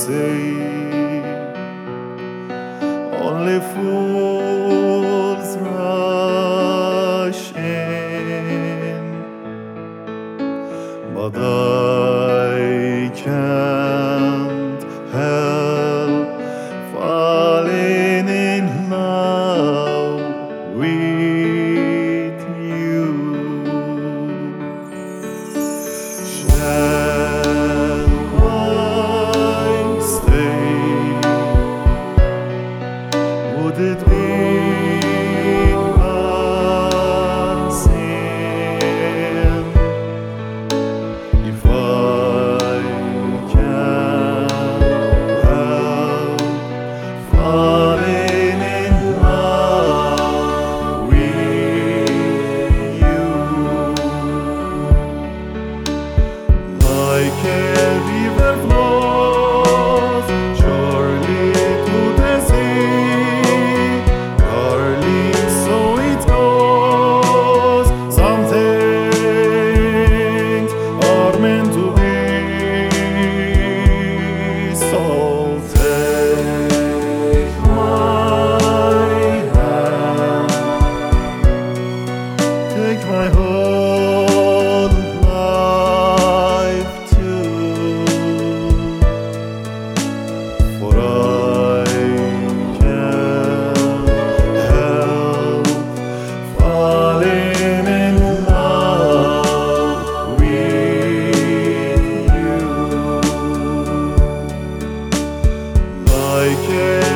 say only fools rush in, but I can't help falling in love with you. Shall I stay? Would it be unseen if I can't help falling in love with you? Like a river flows surely to the sea, darling, so it goes. Some things are meant to be. So take my hand, take my whole life too, for I can't help falling in love with you. Like a